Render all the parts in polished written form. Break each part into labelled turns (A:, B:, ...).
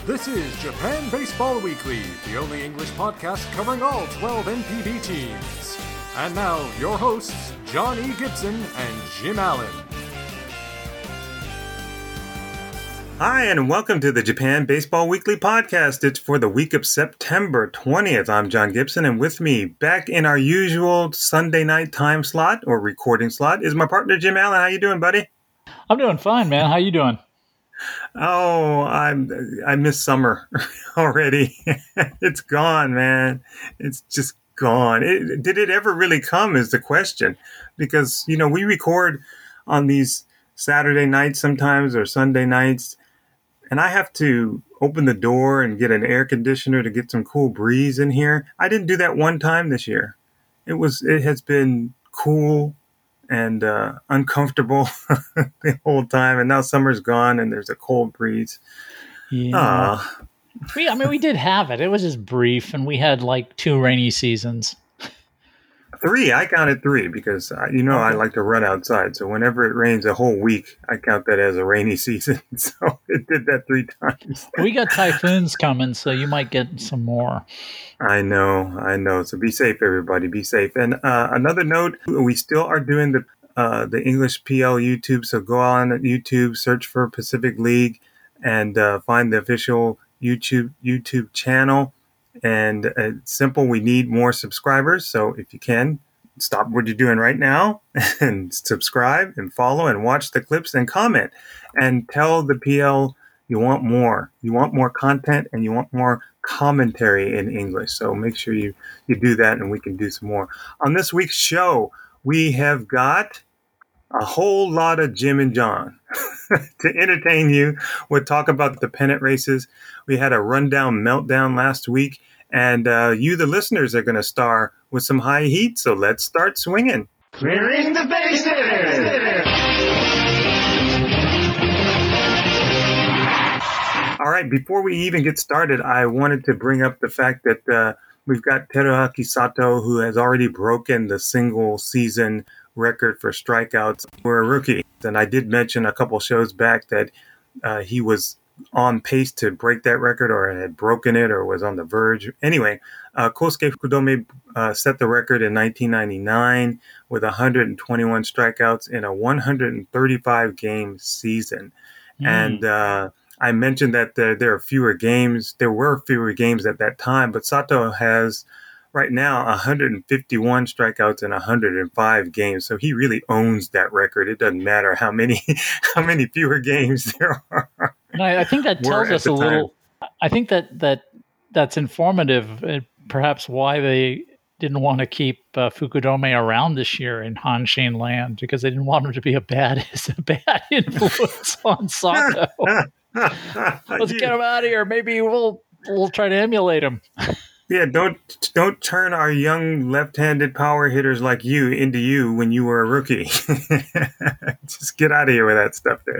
A: This is Japan Baseball Weekly, the only English podcast covering all 12 NPB teams. And now, your hosts, John E. Gibson and Jim Allen.
B: Hi, and welcome to the Japan Baseball Weekly podcast. It's for the week of September 20th. I'm John Gibson, and with me, back in our usual Sunday night time slot, or recording slot, is my partner, Jim Allen. How you doing, buddy?
C: I'm doing fine, man. How you doing?
B: Oh, I miss summer already. It's gone, man. It's just gone. Did it ever really come is the question. Because, we record on these Saturday nights sometimes or Sunday nights, and I have to open the door and get an air conditioner to get some cool breeze in here. I didn't do that one time this year. It has been cool and uncomfortable the whole time, and now summer's gone and there's a cold breeze.
C: Yeah. We did have it. It was just brief, and we had like 2 rainy seasons.
B: 3. I counted 3 because I like to run outside. So whenever it rains a whole week, I count that as a rainy season. So it did that 3 times.
C: We got typhoons coming, so you might get some more.
B: I know. So be safe, everybody. Be safe. And another note, we still are doing the English PL YouTube. So go on YouTube, search for Pacific League, and find the official YouTube channel. And it's simple. We need more subscribers. So if you can, stop what you're doing right now and subscribe and follow and watch the clips and comment and tell the PL you want more. You want more content and you want more commentary in English. So make sure you do that, and we can do some more. On this week's show, we have got a whole lot of Jim and John to entertain you. We'll talk about the pennant races. We had a rundown meltdown last week, and you, the listeners, are going to star with some high heat. So let's start swinging.
D: Clearing the bases!
B: All right, before we even get started, I wanted to bring up the fact that we've got Teruaki Sato, who has already broken the single season record for strikeouts for a rookie. And I did mention a couple shows back that he was on pace to break that record, or had broken it, or was on the verge. Anyway, Kosuke Fukudome set the record in 1999 with 121 strikeouts in a 135-game season. And I mentioned that there were fewer games at that time, but Sato has right now 151 strikeouts in 105 games. So he really owns that record. It doesn't matter how many fewer games there are.
C: And I think that tells us a little. I think that's informative, perhaps why they didn't want to keep Fukudome around this year in Hanshin land, because they didn't want him to be a bad influence on Sato. Let's get him out of here. Maybe we'll try to emulate him.
B: Yeah, don't turn our young left-handed power hitters like you into you when you were a rookie. Just get out of here with that stuff there.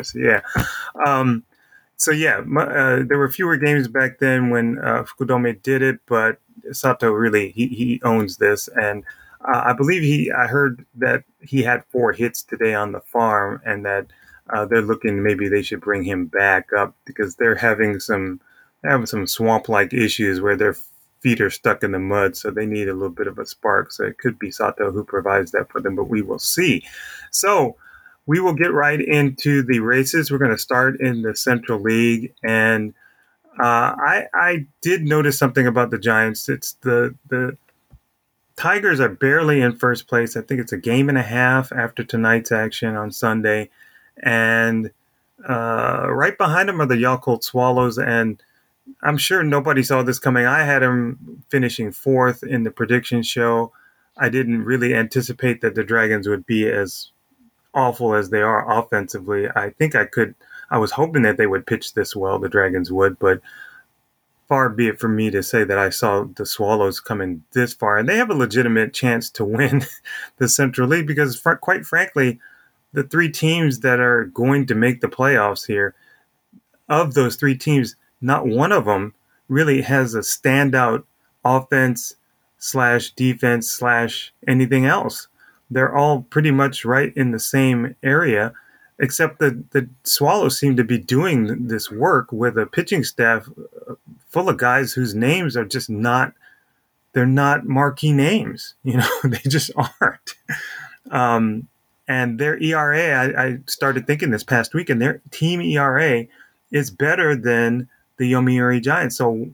B: There were fewer games back then when Fukudome did it, but Sato really he owns this, and I believe I heard that he had 4 hits today on the farm, and that they're looking maybe they should bring him back up because they're having some swamp-like issues where their feet are stuck in the mud, so they need a little bit of a spark. So it could be Sato who provides that for them, but we will see. So we will get right into the races. We're going to start in the Central League, and I did notice something about the Giants. It's the Tigers are barely in first place. I think it's a game and a half after tonight's action on Sunday, and right behind them are the Yakult Swallows, and I'm sure nobody saw this coming. I had them finishing 4th in the prediction show. I didn't really anticipate that the Dragons would be as awful as they are offensively. I was hoping that they would pitch this well, the Dragons would, but far be it from me to say that I saw the Swallows coming this far. And they have a legitimate chance to win the Central League because, quite frankly, the 3 teams that are going to make the playoffs here, of those 3 teams, not one of them really has a standout offense / defense / anything else. They're all pretty much right in the same area. except that the Swallows seem to be doing this work with a pitching staff full of guys whose names are just not, they're not marquee names. They just aren't. And their ERA, I started thinking this past week, and their team ERA is better than the Yomiuri Giants. So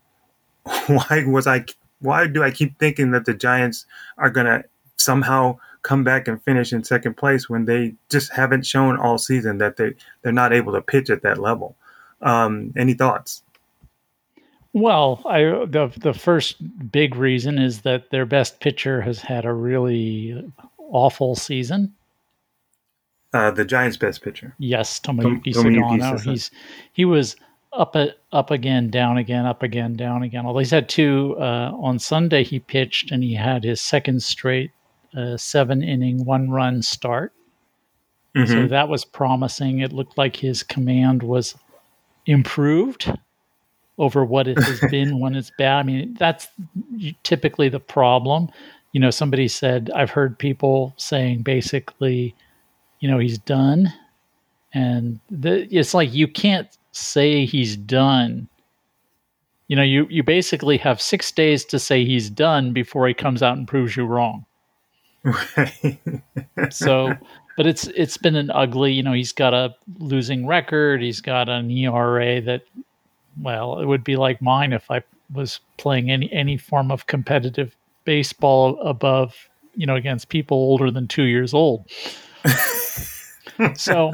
B: why do I keep thinking that the Giants are going to somehow come back and finish in second place when they just haven't shown all season that they're not able to pitch at that level? Any thoughts?
C: Well, the first big reason is that their best pitcher has had a really awful season.
B: The Giants' best pitcher.
C: Yes, Tomoyuki Sugano. He was up again, down again, up again, down again. Although he's had two. On Sunday he pitched and he had his second straight 7-inning, 1-run start. Mm-hmm. So that was promising. It looked like his command was improved over what it has been when it's bad. I mean, that's typically the problem. Somebody said, I've heard people saying basically, he's done. And it's like you can't say he's done. You basically have 6 days to say he's done before he comes out and proves you wrong.
B: Right.
C: So, but it's been an ugly, he's got a losing record. He's got an ERA that, well, it would be like mine if I was playing any form of competitive baseball above, against people older than 2 years old. So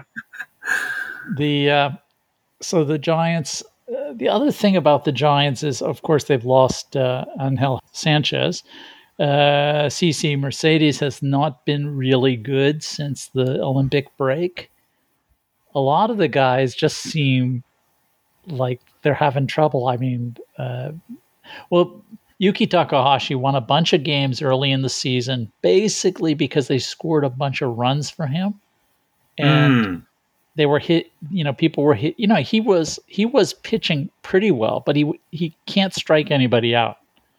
C: the Giants, the other thing about the Giants is, of course, they've lost Angel Sanchez. CC Mercedes has not been really good since the Olympic break. A lot of the guys just seem like they're having trouble. I mean, Yuki Takahashi won a bunch of games early in the season, basically because they scored a bunch of runs for him. And they were hit, people were hit, he was pitching pretty well, but he can't strike anybody out.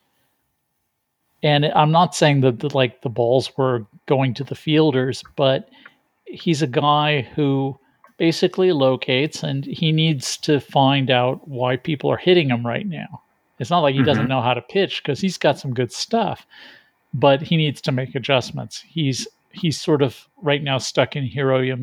C: And I'm not saying that the balls were going to the fielders, but he's a guy who basically locates, and he needs to find out why people are hitting him right now. It's not like he doesn't know how to pitch, because he's got some good stuff, but he needs to make adjustments. He's sort of right now stuck in Hiroya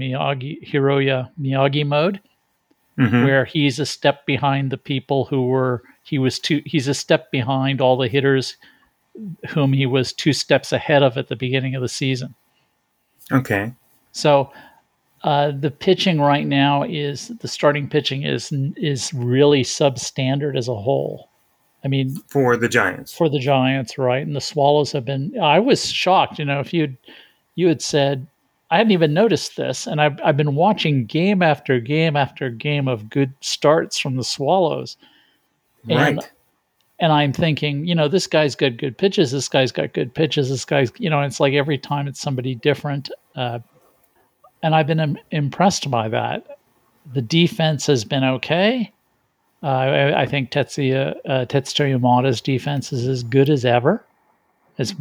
C: Miyagi mode, where he's a step behind the people he's a step behind all the hitters whom he was 2 steps ahead of at the beginning of the season.
B: Okay.
C: So the pitching right now the starting pitching is really substandard as a whole. I mean,
B: for the Giants,
C: right? And the Swallows have been. I was shocked. If you had said, I hadn't even noticed this, and I've been watching game after game after game of good starts from the Swallows,
B: right?
C: And I'm thinking, this guy's got good pitches. This guy's got good pitches. This guy's, it's like every time it's somebody different. And I've been impressed by that. The defense has been okay. I think Tetsuya Yamada's defense is as good as ever. It's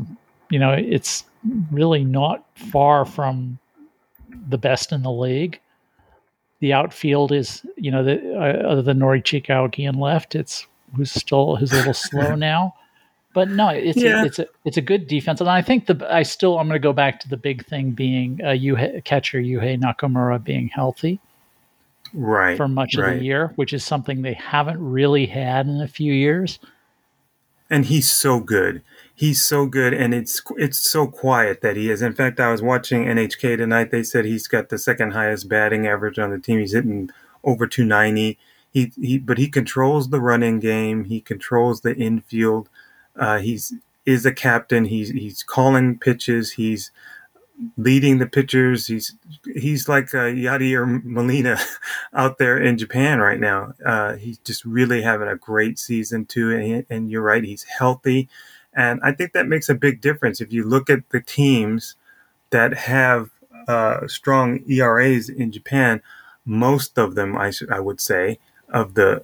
C: really not far from the best in the league. The outfield is, other than Norichika Aoki and left, who's a little slow now. But no, it's a good defense, and I think I'm going to go back to the big thing being catcher Yuhei Nakamura being healthy,
B: right,
C: for much of the year, which is something they haven't really had in a few years.
B: And he's so good. He's so good, and it's so quiet that he is. In fact, I was watching NHK tonight. They said he's got the second highest batting average on the team. He's hitting over 290. But he controls the running game. He controls the infield. Is a captain. He's calling pitches. He's leading the pitchers. He's like Yadier Molina out there in Japan right now. He's just really having a great season too. And you're right, he's healthy. And I think that makes a big difference. If you look at the teams that have strong ERAs in Japan, most of them, I would say, of the,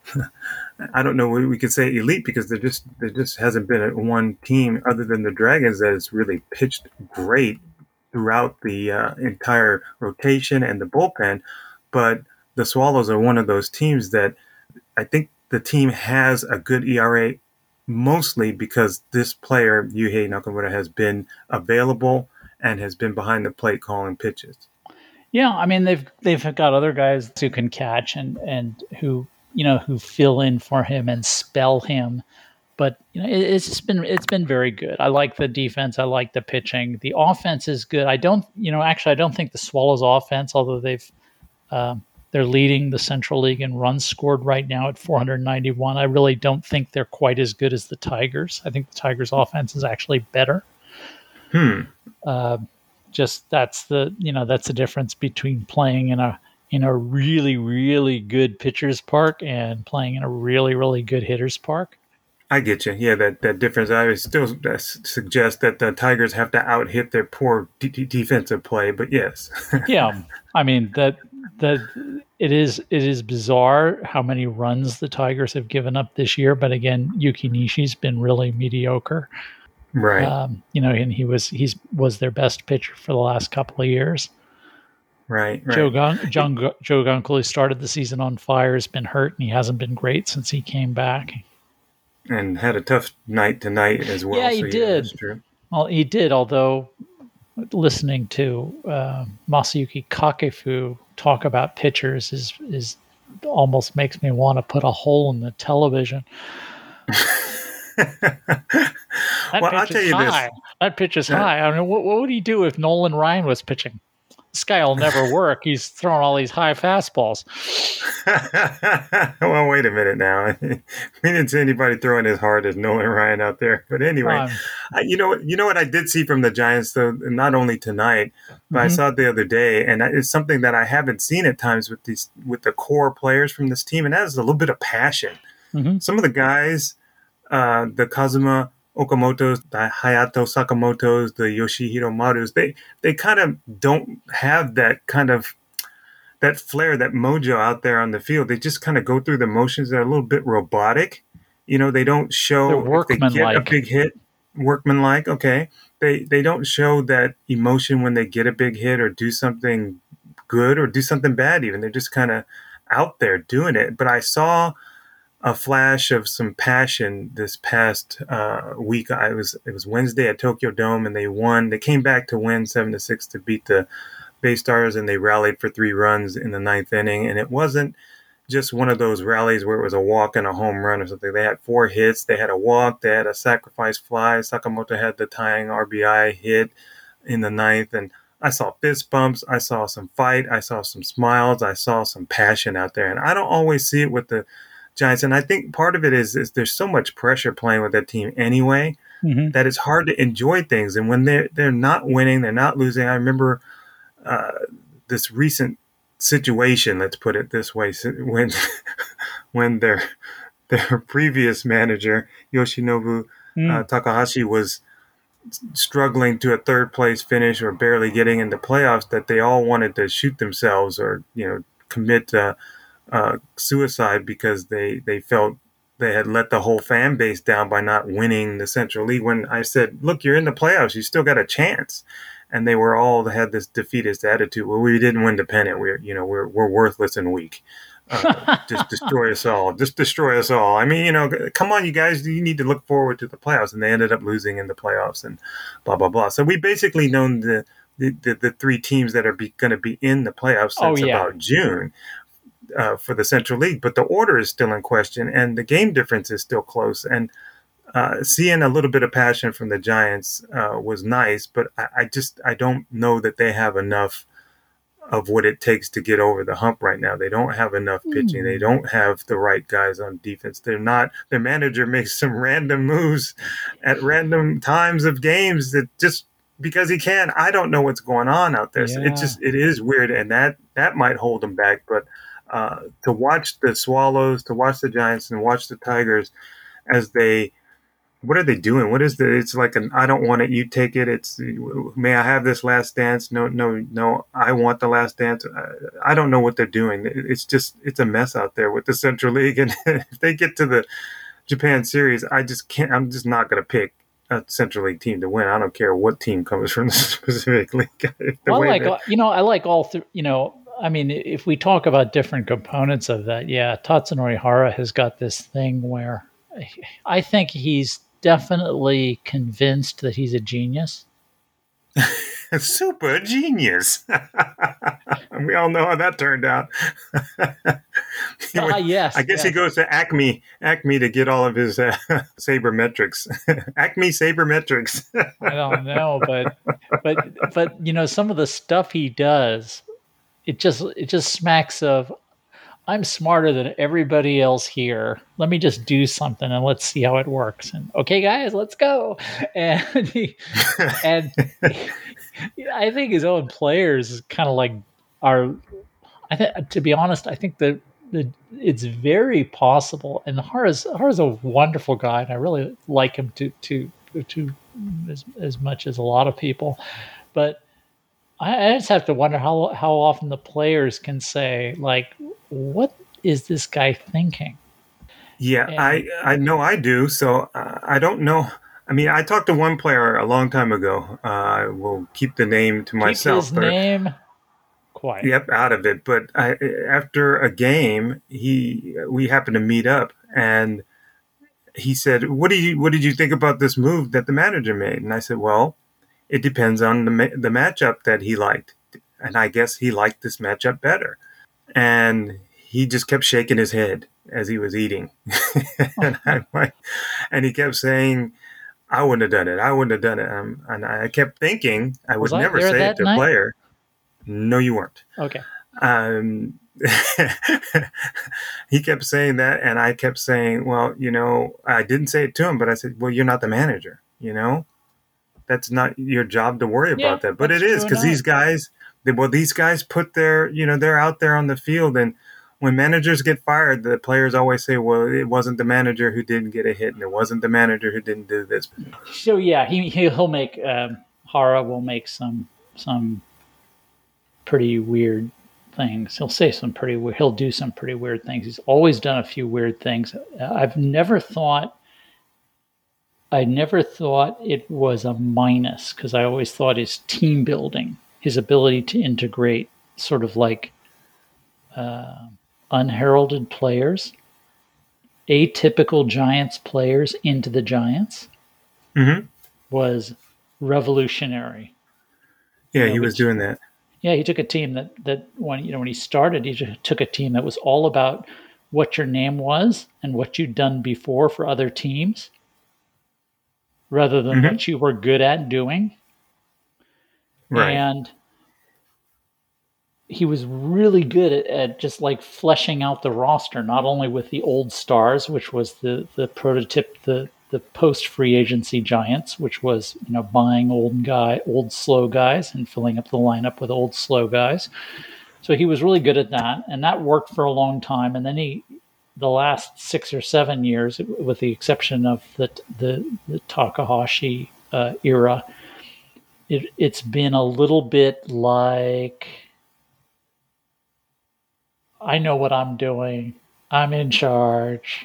B: I don't know, we could say elite, because there just hasn't been one team other than the Dragons that has really pitched great throughout the entire rotation and the bullpen. But the Swallows are one of those teams that I think the team has a good ERA, mostly because this player, Yuhei Nakamura, has been available and has been behind the plate calling pitches.
C: Yeah, I mean they've got other guys who can catch and who who fill in for him and spell him, but it's been very good. I like the defense. I like the pitching. The offense is good. I don't think the Swallows offense, although they're leading the Central League in runs scored right now at 491. I really don't think they're quite as good as the Tigers. I think the Tigers offense is actually better. Just that's the difference between playing in a really, really good pitcher's park and playing in a really, really good hitter's park.
B: I get you. Yeah, that difference. I would still suggest that the Tigers have to out-hit their poor defensive play, but yes.
C: Yeah, I mean that it is bizarre how many runs the Tigers have given up this year. But again, Yuki Nishi's been really mediocre.
B: Right.
C: And he was their best pitcher for the last couple of years.
B: Right.
C: Joe Gunkel, who started the season on fire, has been hurt, and he hasn't been great since he came back.
B: And had a tough night tonight as well.
C: Yeah, he did. Yeah, that's true. Well, he did, although listening to Masayuki Kakefu talk about pitchers is almost makes me want to put a hole in the television.
B: I'll tell you
C: high. That pitch is high. I mean, what would he do if Nolan Ryan was pitching? This guy will never work. He's throwing all these high fastballs.
B: Well, wait a minute now. We didn't see anybody throwing as hard as Nolan Ryan out there. But anyway, you know what I did see from the Giants, though, not only tonight, but I saw it the other day, and it's something that I haven't seen at times with the core players from this team, and that is a little bit of passion. Mm-hmm. Some of the guys, the Kazuma Okamotos, the Hayato Sakamotos, the Yoshihiro Marus, they kind of don't have that kind of that flair, that mojo out there on the field. They just kind of go through the motions. They're a little bit robotic. They don't show if they get a big hit. Workmanlike, okay. They don't show that emotion when they get a big hit or do something good or do something bad even. They're just kind of out there doing it. But I saw a flash of some passion this past week. It was Wednesday at Tokyo Dome, and they won. They came back to win 7-6 to beat the Bay Stars, and they rallied for 3 runs in the 9th inning. And it wasn't just one of those rallies where it was a walk and a home run or something. They had 4 hits. They had a walk. They had a sacrifice fly. Sakamoto had the tying RBI hit in the 9th. And I saw fist bumps. I saw some fight. I saw some smiles. I saw some passion out there. And I don't always see it with the Giants, and I think part of it is there's so much pressure playing with that team anyway that it's hard to enjoy things. And when they're not winning, they're not losing. I remember this recent situation, let's put it this way, when their previous manager Yoshinobu Takahashi was struggling to a 3rd place finish or barely getting into playoffs, that they all wanted to shoot themselves or commit suicide because they felt they had let the whole fan base down by not winning the Central League. When I said, look, you're in the playoffs, you still got a chance. And they had this defeatist attitude. Well, we didn't win the pennant. We're worthless and weak. Just destroy us all. Just destroy us all. I mean, come on, you guys, you need to look forward to the playoffs. And they ended up losing in the playoffs and blah, blah, blah. So we basically known the 3 teams that are going to be in the playoffs since about June. For the Central League, but the order is still in question and the game difference is still close. And seeing a little bit of passion from the Giants was nice, but I don't know that they have enough of what it takes to get over the hump right now. They don't have enough pitching. They don't have the right guys on defense. Their manager makes some random moves at random times of games that just because he can. I don't know what's going on out there. Yeah. So it is weird, and that might hold them back, but to watch the Swallows, to watch the Giants, and watch the Tigers as what are they doing? It's like I don't want it, you take it. It's, may I have this last dance? No, I want the last dance. I don't know what they're doing. It's a mess out there with the Central League. And if they get to the Japan Series, I'm just not going to pick a Central League team to win. I don't care what team comes from the Pacific League.
C: I like all I mean, if we talk about different components of that, yeah, Tatsunori Hara has got this thing where I think he's definitely convinced that he's a genius.
B: Super genius. We all know how that turned out.
C: Yes.
B: I guess he goes to Acme to get all of his sabermetrics. Acme sabermetrics.
C: I don't know, but some of the stuff he does, it just smacks of, I'm smarter than everybody else here. Let me just do something and let's see how it works. And okay, guys, let's go. And and I think his own players kind of like are. To be honest, I think that it's very possible. And Hara's a wonderful guy, and I really like him to as much as a lot of people. But I just have to wonder how often the players can say, like, what is this guy thinking?
B: Yeah, I know I do. So I don't know. I mean, I talked to one player a long time ago. I will keep the name to myself.
C: Keep his name quiet.
B: Yep, out of it. But after a game, we happened to meet up, and he said, "What did you think about this move that the manager made?" And I said, "Well, it depends on the matchup that he liked, and I guess he liked this matchup better." And he just kept shaking his head as he was eating, and he kept saying, "I wouldn't have done it. I wouldn't have done it." And I kept thinking I would never say it to a player. No, you weren't.
C: Okay.
B: He kept saying that, and I kept saying, "Well, I didn't say it to him, but I said, well, you're not the manager. That's not your job to worry about that." But it is, because these guys put they're out there on the field, and when managers get fired, the players always say, well, it wasn't the manager who didn't get a hit, and it wasn't the manager who didn't do this.
C: So yeah, he'll make Hara will make some pretty weird things. He'll say he'll do some pretty weird things. He's always done a few weird things. I never thought it was a minus, because I always thought his team building, his ability to integrate sort of like unheralded players, atypical Giants players into the Giants, was revolutionary.
B: Yeah, he was doing that.
C: Yeah, he took a team that when he started, he just took a team that was all about what your name was and what you'd done before for other teams, rather than what you were good at doing.
B: Right.
C: And he was really good at just like fleshing out the roster, not only with the old stars, which was the prototype, the post free agency Giants, which was buying old slow guys and filling up the lineup with old slow guys. So he was really good at that, and that worked for a long time. And then the last 6 or 7 years, with the exception of the Takahashi era, it's been a little bit like, I know what I'm doing, I'm in charge,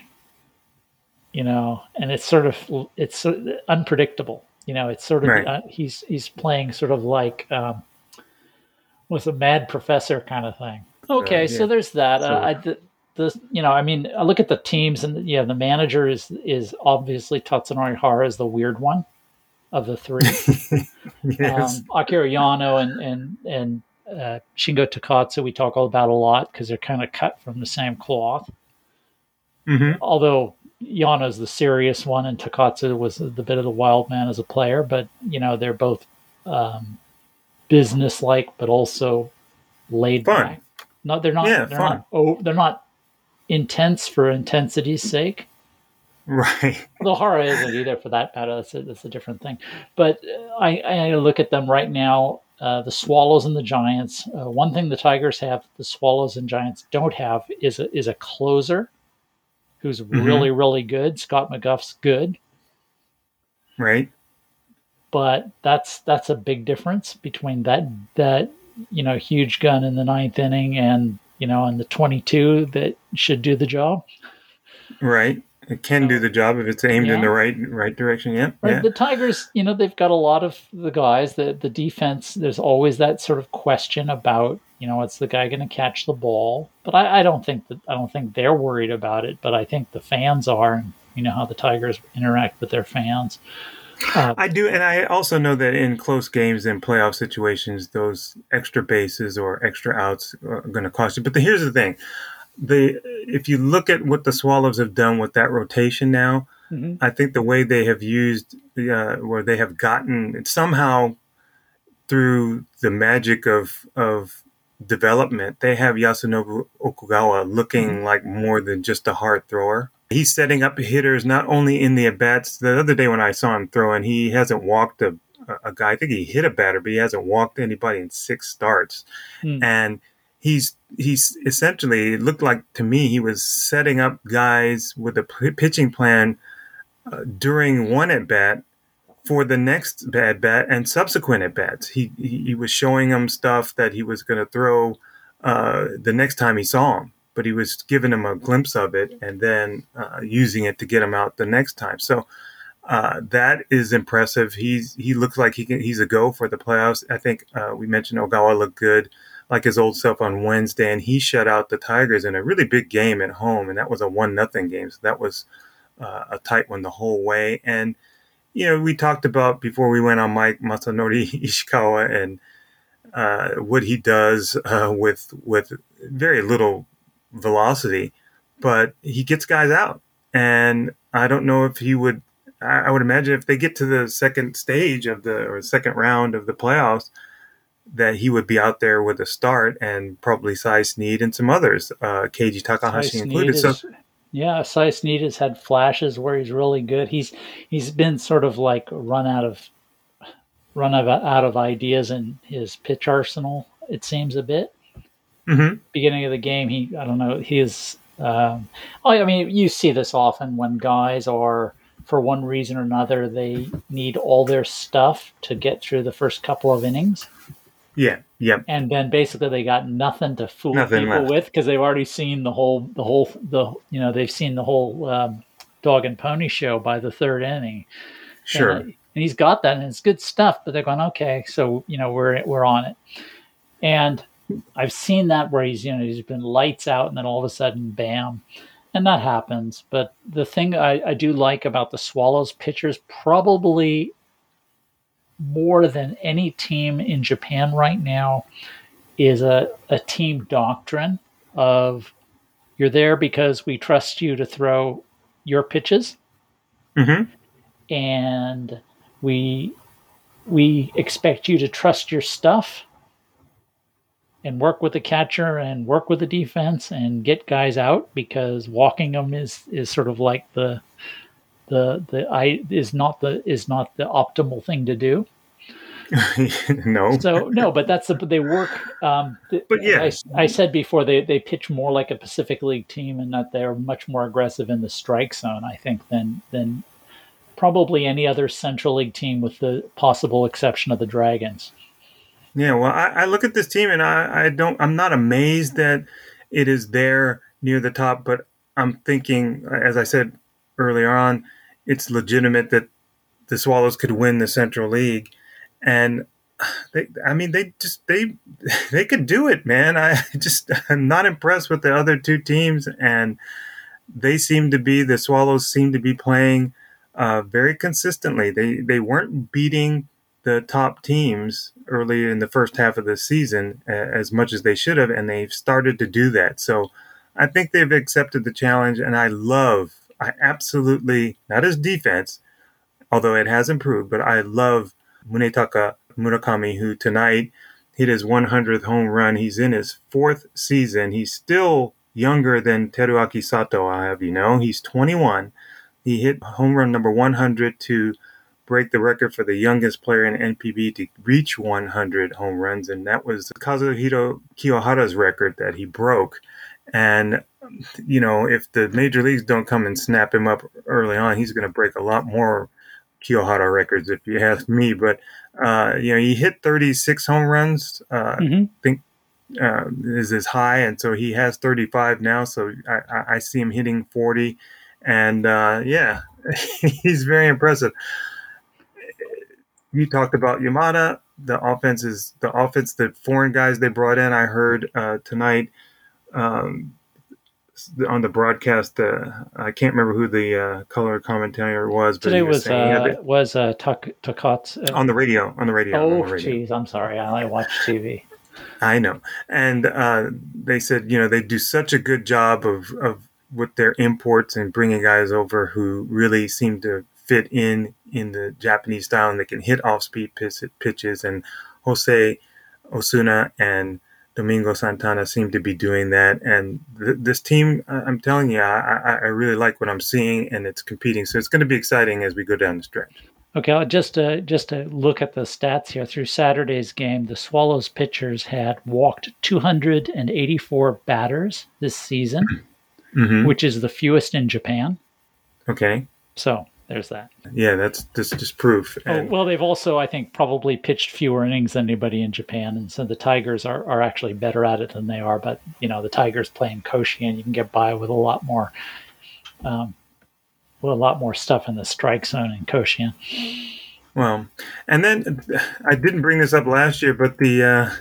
C: and it's unpredictable. It's sort of
B: right.
C: He's playing sort of like with a mad professor kind of thing. Okay, so there's that. I look at the teams, and the manager is obviously Tatsunori Hara is the weird one of the three.
B: Yes.
C: Akira Yano and Shingo Takatsu we talk all about a lot, because they're kind of cut from the same cloth. Although Yano's the serious one, and Takatsu was the bit of the wild man as a player, but they're both business-like, but also laid back. No, they're not.
B: Yeah,
C: they're not intense for intensity's sake.
B: Right.
C: Though Hara isn't either, for that matter. That's a different thing. But I look at them right now. The Swallows and the Giants. One thing the Tigers have, the Swallows and Giants don't have, is a closer who's really, really good. Scott McGuff's good.
B: Right.
C: But that's a big difference between that huge gun in the ninth inning and and the 22 that should do the job.
B: Right. It can do the job if it's aimed in the right direction. Yeah.
C: Right.
B: Yeah.
C: The Tigers, they've got a lot of the guys. The defense, there's always that sort of question about, it's the guy going to catch the ball. But I don't think they're worried about it. But I think the fans are. And you know how the Tigers interact with their fans.
B: I do, and I also know that in close games and playoff situations, those extra bases or extra outs are going to cost you. But here's the thing: if you look at what the Swallows have done with that rotation now, I think the way they have used, where they have gotten it somehow through the magic of development, they have Yasunobu Okugawa looking like more than just a hard thrower. He's setting up hitters not only in the at-bats. The other day when I saw him throwing, he hasn't walked a guy. I think he hit a batter, but he hasn't walked anybody in 6 starts. And he's essentially, it looked like to me, he was setting up guys with a pitching plan during one at-bat for the next at-bat and subsequent at-bats. He was showing them stuff that he was going to throw the next time he saw him, but he was giving him a glimpse of it and then using it to get him out the next time. So that is impressive. He looks like he's a go for the playoffs. I think we mentioned Ogawa looked good, like his old self on Wednesday, and he shut out the Tigers in a really big game at home, and that was a 1-0 game. So that was a tight one the whole way. And we talked about before we went on Mike Masanori Ishikawa and what he does with very little velocity, but he gets guys out. And I don't know if he would. I would imagine if they get to the second stage or second round of the playoffs, that he would be out there with a start and probably Cy Snead and some others, Keiji Takahashi included.
C: Cy Snead has had flashes where he's really good. He's been sort of like run out of ideas in his pitch arsenal. It seems a bit. Beginning of the game, you see this often when guys are, for one reason or another, they need all their stuff to get through the first couple of innings.
B: Yeah.
C: And then basically they got nothing to fool people with because they've already seen they've seen the whole dog and pony show by the third inning.
B: Sure.
C: And he's got that, and it's good stuff. But they're going, okay, so we're on it. And I've seen that where he's been lights out, and then all of a sudden, bam, and that happens. But the thing I do like about the Swallows pitchers, probably more than any team in Japan right now, is a team doctrine of you're there because we trust you to throw your pitches, and we expect you to trust your stuff and work with the catcher and work with the defense and get guys out, because walking them is sort of like is not the optimal thing to do.
B: No.
C: So no, but they work.
B: But yeah,
C: I said before they pitch more like a Pacific League team, and that they're much more aggressive in the strike zone, I think, than probably any other Central League team, with the possible exception of the Dragons.
B: Yeah, well, I look at this team and I'm not amazed that it is there near the top, but I'm thinking, as I said earlier on, it's legitimate that the Swallows could win the Central League, and they could do it, man. I'm not impressed with the other two teams, and the Swallows seem to be playing very consistently. They weren't beating the top teams early in the first half of the season as much as they should have, and they've started to do that. So I think they've accepted the challenge, and I absolutely, not his defense, although it has improved, but I love Munetaka Murakami, who tonight hit his 100th home run. He's in his 4th season. He's still younger than Teruaki Sato, I have you know. He's 21. He hit home run number 100 to break the record for the youngest player in NPB to reach 100 home runs, and that was Kazuhiro Kiyohara's record that he broke. And, if the major leagues don't come and snap him up early on, he's going to break a lot more Kiyohara records, if you ask me. But, he hit 36 home runs, I think is his high, and so he has 35 now, so I see him hitting 40. And he's very impressive. You talked about Yamada. The offense, the foreign guys they brought in. I heard tonight on the broadcast. I can't remember who the color commentator was. But
C: today was Takats
B: on the radio. On the radio.
C: Oh, jeez, I'm sorry. I only watch TV.
B: I know, and they said they do such a good job of with their imports and bringing guys over who really seem to fit in the Japanese style, and they can hit off-speed pitches. And Jose Osuna and Domingo Santana seem to be doing that. And this team, I'm telling you, I really like what I'm seeing, and it's competing. So it's going to be exciting as we go down the stretch.
C: Okay, just to look at the stats here. Through Saturday's game, the Swallows pitchers had walked 284 batters this season, which is the fewest in Japan.
B: Okay.
C: So there's that.
B: Yeah, that's just proof.
C: Well, they've also, I think, probably pitched fewer innings than anybody in Japan, and so the Tigers are actually better at it than they are. But the Tigers play in Koshi, and you can get by with a lot more. A lot more stuff in the strike zone in Koshian.
B: Well, and then I didn't bring this up last year, but the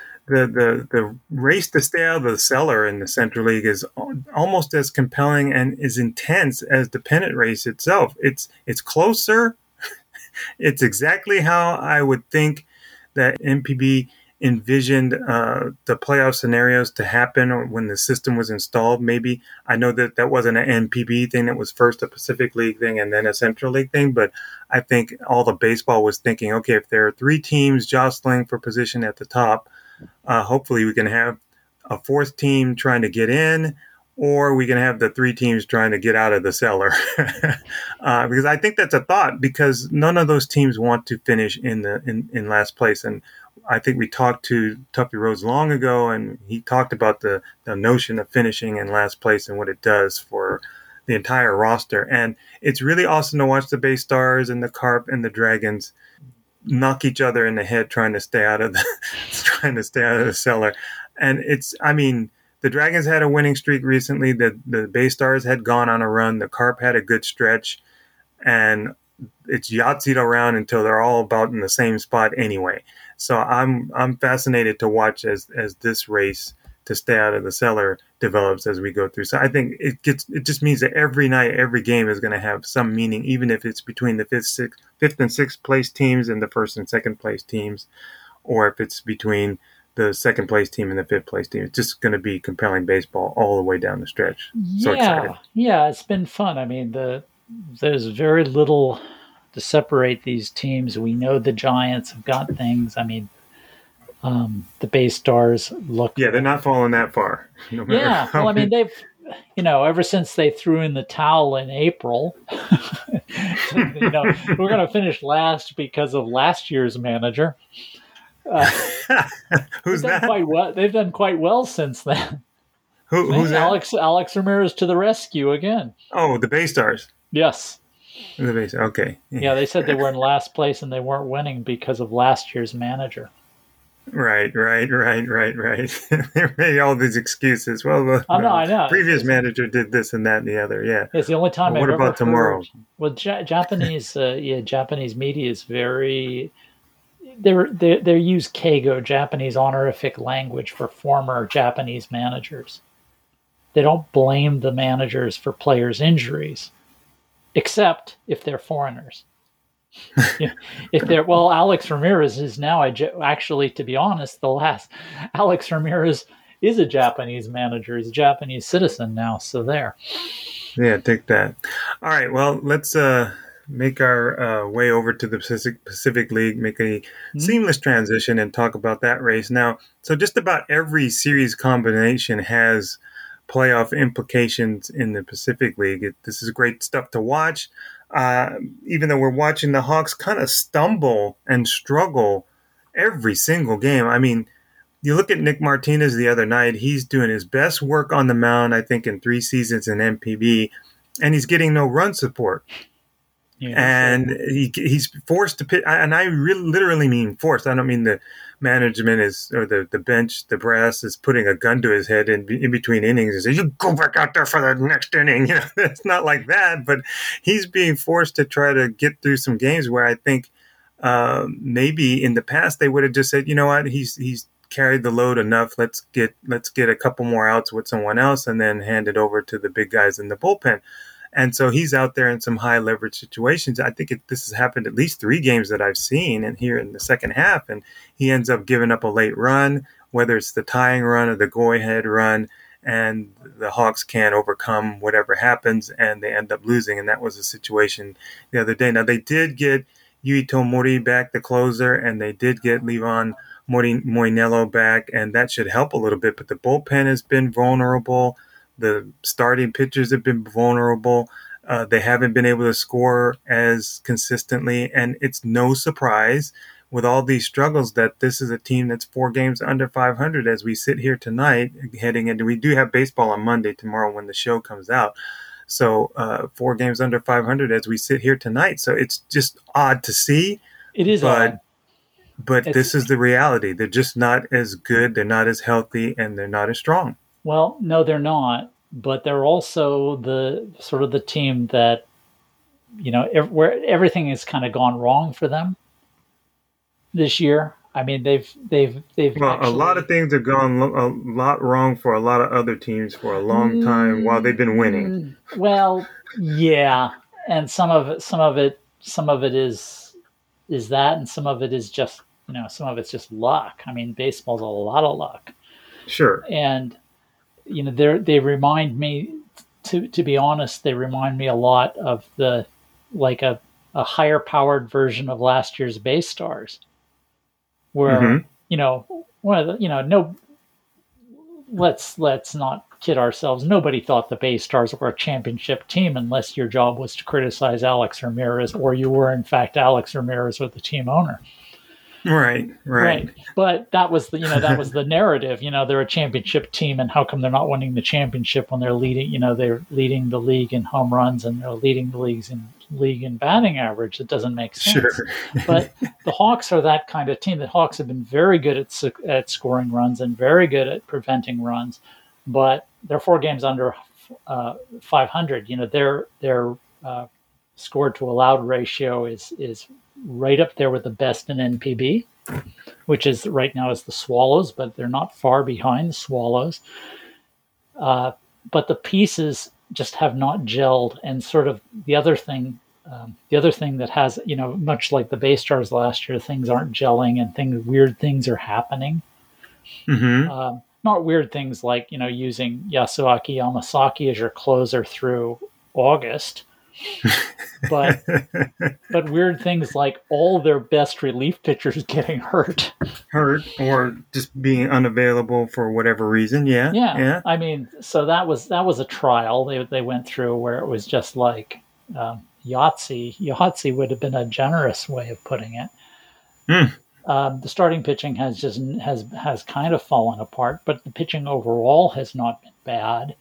B: race to stay out of the cellar in the Central League is almost as compelling and as intense as the pennant race itself. It's closer. It's exactly how I would think that NPB envisioned the playoff scenarios to happen, or when the system was installed. Maybe I know that wasn't an NPB thing, that was first a Pacific League thing and then a Central League thing, but I think all the baseball was thinking, okay, if there are three teams jostling for position at the top, hopefully we can have a fourth team trying to get in, or we can have the three teams trying to get out of the cellar. Because I think that's a thought, because none of those teams want to finish in last place. And I think we talked to Tuffy Rhodes long ago, and he talked about the notion of finishing in last place and what it does for the entire roster. And it's really awesome to watch the Bay Stars and the Carp and the Dragons knock each other in the head trying to stay out of the cellar. And the Dragons had a winning streak recently. The Bay Stars had gone on a run. The Carp had a good stretch, and it's Yahtzeed around until they're all about in the same spot anyway. So I'm fascinated to watch as this race to stay out of the cellar develops as we go through. So I think it just means that every night, every game is going to have some meaning, even if it's between the fifth and sixth place teams and the first and second place teams, or if it's between the second place team and the fifth place team. It's just going to be compelling baseball all the way down the stretch. So excited.
C: Yeah, it's been fun. I mean, there's very little to separate these teams. We know the Giants have got things. I mean, the Bay Stars look. Yeah,
B: they're not falling that far.
C: No yeah, well, I mean, they've, ever since they threw in the towel in April, we're going to finish last because of last year's manager.
B: Who's that?
C: Quite well. They've done quite well since then.
B: Who's that?
C: Alex Ramirez to the rescue again.
B: Oh, the Bay Stars.
C: Yes.
B: The Bay Stars. Okay.
C: Yeah, they said they were in last place and they weren't winning because of last year's manager.
B: Right. They made all these excuses. Well,
C: I know.
B: Previous manager did this and that and the other. Yeah.
C: It's the only time. What
B: about tomorrow?
C: Well, Japanese media is very. They use Keigo, Japanese honorific language, for former Japanese managers. They don't blame the managers for players' injuries, except if they're foreigners. Alex Ramirez is now actually, to be honest, Alex Ramirez is a Japanese manager. He's a Japanese citizen now, so there.
B: Yeah, take that. All right, well, let's make our way over to the Pacific League, make a seamless transition and talk about that race now. So just about every series combination has playoff implications in the Pacific League. This is great stuff to watch. Even though we're watching the Hawks kind of stumble and struggle every single game. I mean, you look at Nick Martinez the other night, he's doing his best work on the mound, I think, in 3 seasons in NPB, and he's getting no run support. Yeah, and he's forced to pitch, and I really literally mean forced. I don't mean the management or the bench, the brass is putting a gun to his head in between innings and says, "You go back out there for the next inning." It's not like that, but he's being forced to try to get through some games where I think maybe in the past they would have just said, "You know what, he's carried the load enough. Let's get a couple more outs with someone else and then hand it over to the big guys in the bullpen." And so he's out there in some high leverage situations. I think this has happened at least 3 games that I've seen, and here in the second half, and he ends up giving up a late run, whether it's the tying run or the go-ahead run, and the Hawks can't overcome whatever happens, and they end up losing. And that was a situation the other day. Now, they did get Yui Tomori back, the closer, and they did get Livan Moinelo back, and that should help a little bit. But the bullpen has been vulnerable. The starting pitchers have been vulnerable. They haven't been able to score as consistently. And it's no surprise with all these struggles that this is a team that's 4 games under 500 as we sit here tonight heading into, we do have baseball on Monday tomorrow when the show comes out. So 4 games under 500 as we sit here tonight. So it's just odd to see.
C: It is odd.
B: But this is the reality. They're just not as good. They're not as healthy, and they're not as strong.
C: Well, no, they're not. But they're also the sort of the team that, where everything has kind of gone wrong for them this year. I mean, they've
B: well, a lot of things have gone a lot wrong for a lot of other teams for a long time while they've been winning.
C: Well, yeah, and some of it is that, and some of it is just some of it's just luck. I mean, baseball's a lot of luck.
B: Sure.
C: And they remind me, to be honest, they remind me a lot of a higher powered version of last year's Bay Stars, where let's not kid ourselves. Nobody thought the Bay Stars were a championship team unless your job was to criticize Alex Ramirez, or you were in fact Alex Ramirez with the team owner.
B: Right.
C: But that was the narrative. They're a championship team, and how come they're not winning the championship when they're leading? They're leading the league in home runs and they're leading the league in batting average. It doesn't make sense.
B: Sure.
C: But the Hawks are that kind of team. The Hawks have been very good at scoring runs and very good at preventing runs, but they're 4 games under 500. Their scored to allowed ratio is right up there with the best in NPB, which is right now is the Swallows, but they're not far behind the Swallows. But the pieces just have not gelled, and sort of the other thing that has, much like the Bay Stars last year, things aren't gelling and weird things are happening.
B: Mm-hmm.
C: Not weird things like, using Yasuaki Yamasaki as your closer through August, but weird things like all their best relief pitchers getting hurt
B: or just being unavailable for whatever reason. Yeah.
C: I mean, so that was a trial they went through where it was just like Yahtzee would have been a generous way of putting it. The starting pitching has kind of fallen apart, but the pitching overall has not been bad.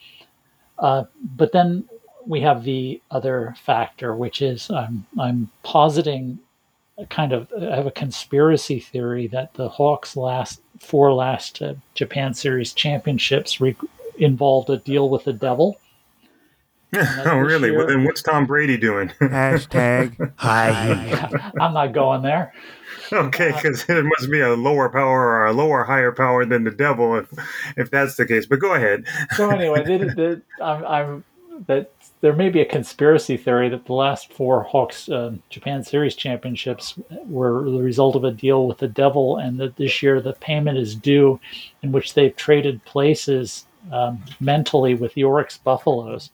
C: But then we have the other factor, which is I'm positing I have a conspiracy theory that the Hawks' last Japan Series championships involved a deal with the devil.
B: Oh, really? Well, then what's Tom Brady doing?
E: Hashtag hi.
C: I'm not going there.
B: Okay, because it must be a lower power or a higher power than the devil, if that's the case. But go ahead.
C: So anyway, that there may be a conspiracy theory that the last 4 Hawks Japan Series championships were the result of a deal with the devil, and that this year the payment is due, in which they've traded places mentally with the Oryx Buffaloes.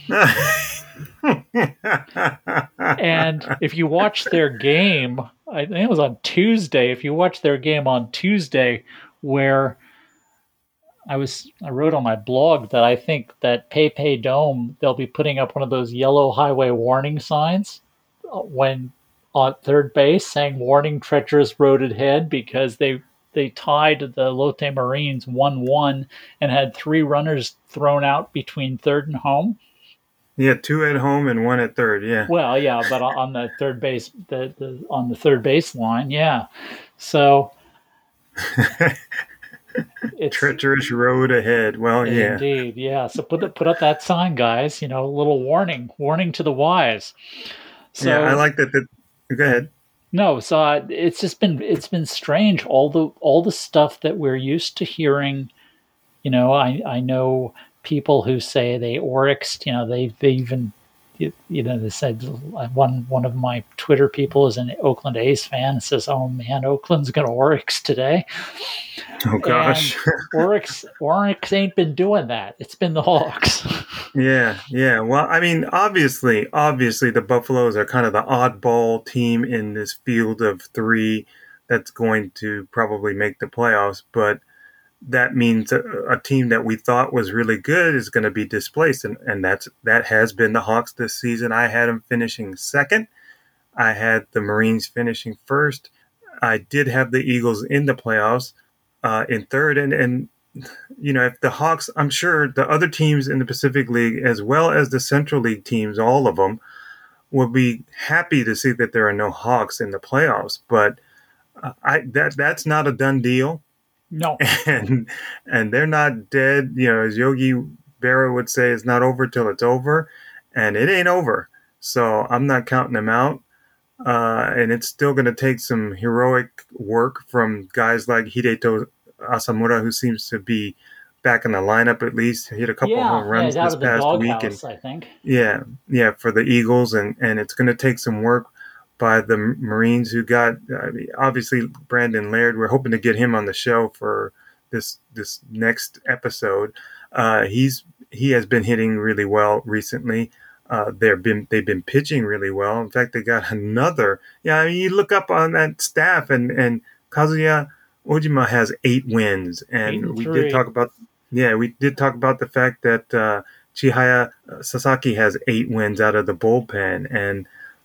C: And if you watch their game, I think it was on Tuesday. If you watch their game on Tuesday, where I wrote on my blog that I think that PayPay Dome, they'll be putting up one of those yellow highway warning signs when on third base saying warning, treacherous road ahead, because they tied the Lotte Marines 1-1 and had 3 runners thrown out between third and home.
B: Yeah, 2 at home and 1 at third. Yeah.
C: Well, yeah, but on the third base, on the third base line, yeah. So It's
B: treacherous road ahead. Well, yeah.
C: Indeed, yeah. So put up that sign, guys. A little warning to the wise.
B: Yeah, I
C: So
B: like that. Go ahead.
C: no, so it's been strange. All the stuff that we're used to hearing. I know people who say they Oryxed. They even they said one of my Twitter people is an Oakland A's fan and says, "Oh man, Oakland's going to Oryx today."
B: Oh
C: And
B: gosh.
C: Oryx ain't been doing that. It's been the Hawks.
B: Yeah, yeah. Well, I mean, obviously, the Buffaloes are kind of the oddball team in this field of three that's going to probably make the playoffs. But that means a team that we thought was really good is going to be displaced, and that has been the Hawks this season. I had them finishing second. I had the Marines finishing first. I did have the Eagles in the playoffs in third, and if the Hawks, I'm sure the other teams in the Pacific League, as well as the Central League teams, all of them, will be happy to see that there are no Hawks in the playoffs. But that's not a done deal.
C: No.
B: And they're not dead. As Yogi Berra would say, it's not over till it's over, and it ain't over. So I'm not counting them out. And it's still going to take some heroic work from guys like Hideto Asamura, who seems to be back in the lineup at least. He hit a couple home runs
C: out
B: this
C: of the
B: past week,
C: doghouse, I think.
B: Yeah, for the Eagles, and it's going to take some work by the Marines, who got obviously Brandon Laird. We're hoping to get him on the show for this next episode. He has been hitting really well recently. They've been pitching really well. In fact, they got another. Yeah, you look up on that staff, and Kazuya Ojima has 8 wins, and we did talk about the fact that Chihaya Sasaki has 8 wins out of the bullpen, and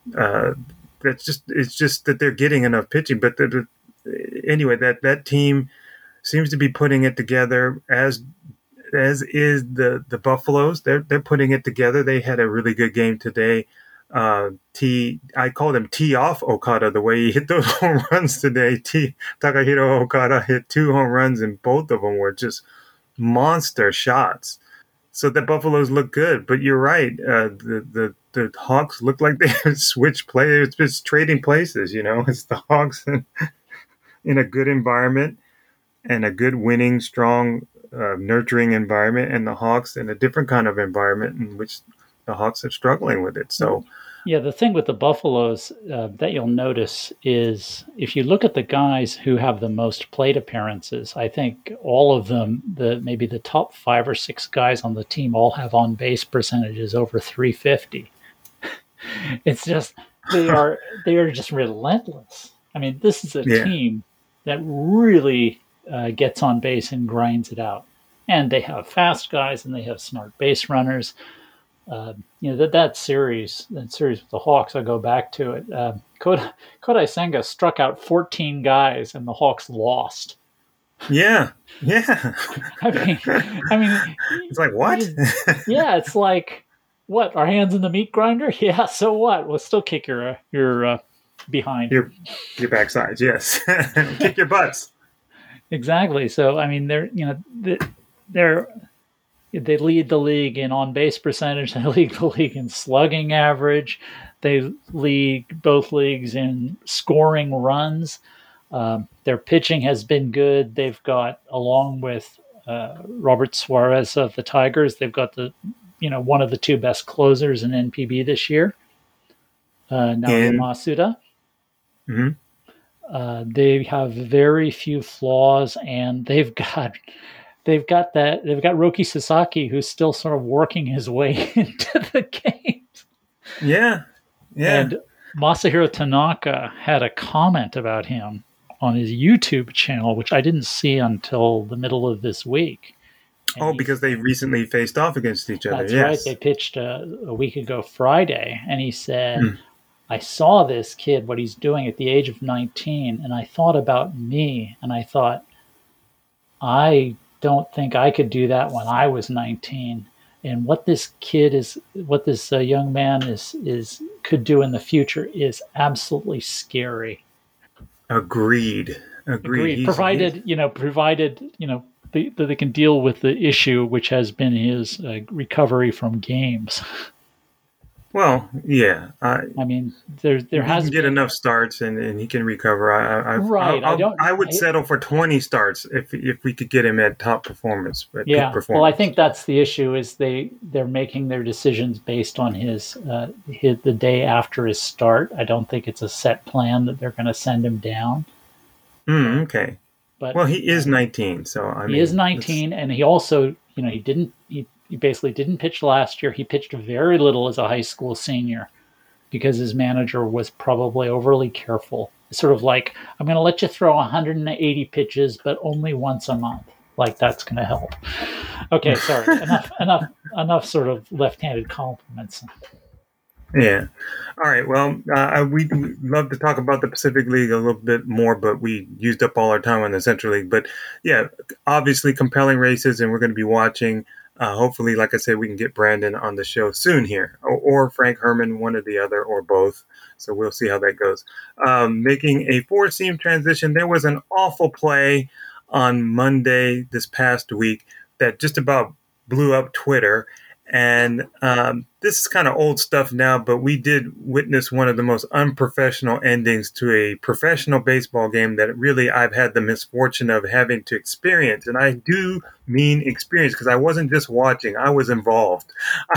B: it's just that they're getting enough pitching. But anyway, that team seems to be putting it together as is the Buffaloes. They're putting it together. They had a really good game today. I called him tee off Okada, the way he hit those home runs today. Takahiro Okada hit 2 home runs, and both of them were just monster shots. So the Buffaloes look good, but you're right. The Hawks look like they switched players. It's just trading places. It's the Hawks in a good environment and a good winning, strong, nurturing environment, and the Hawks in a different kind of environment in which the Hawks are struggling with it. So,
C: yeah, the thing with the Buffaloes that you'll notice is if you look at the guys who have the most plate appearances, I think all of them, maybe the top 5 or 6 guys on the team, all have on base percentages over 350. It's just they are just relentless. I mean, this is a team that really gets on base and grinds it out. And they have fast guys and they have smart base runners. That series with the Hawks, I go back to it. Kodai Senga struck out 14 guys and the Hawks lost.
B: Yeah.
C: I mean,
B: it's like, what?
C: It's like, what? Our hands in the meat grinder? Yeah. So what? We'll still kick your behind.
B: Your backsides, yes. Kick your butts.
C: Exactly. So I mean, they lead the league in on base percentage. They lead the league in slugging average. They lead both leagues in scoring runs. Their pitching has been good. They've got, along with Robert Suarez of the Tigers, they've got one of the 2 best closers in NPB this year, Naoya Masuda.
B: Mm-hmm.
C: They have very few flaws, and they've got Roki Sasaki, who's still sort of working his way into the game.
B: Yeah.
C: And Masahiro Tanaka had a comment about him on his YouTube channel, which I didn't see until the middle of this week. And
B: because they recently faced off against each other.
C: That's right. They pitched a week ago Friday, and he said, I saw this kid, what he's doing at the age of 19, and I thought about me, and I thought, I don't think I could do that when I was 19. And what this young man could do in the future is absolutely scary.
B: Agreed.
C: Agreed. Provided that they can deal with the issue, which has been his recovery from games.
B: Well, yeah.
C: I mean, there has
B: can get enough starts and he can recover. I would settle for 20 starts if we could get him at top performance. Peak performance.
C: Well, I think that's the issue. Is they're making their decisions based on his the day after his start. I don't think it's a set plan that they're going to send him down.
B: Okay. But he is 19, so
C: he is 19, and he also, he basically didn't pitch last year. He pitched very little as a high school senior because his manager was probably overly careful. Sort of like, I'm going to let you throw 180 pitches, but only once a month. Like, that's going to help. Okay, sorry. enough sort of left-handed compliments.
B: Yeah. All right. Well, we'd love to talk about the Pacific League a little bit more, but we used up all our time on the Central League. But yeah, obviously compelling races, and we're going to be watching. Hopefully, like I said, we can get Brandon on the show soon here, or Frank Herman, one or the other, or both. So we'll see how that goes. Making a four-seam transition, there was an awful play on Monday this past week that just about blew up Twitter. And this is kind of old stuff now, but we did witness one of the most unprofessional endings to a professional baseball game that really I've had the misfortune of having to experience. And I do mean experience because I wasn't just watching, I was involved.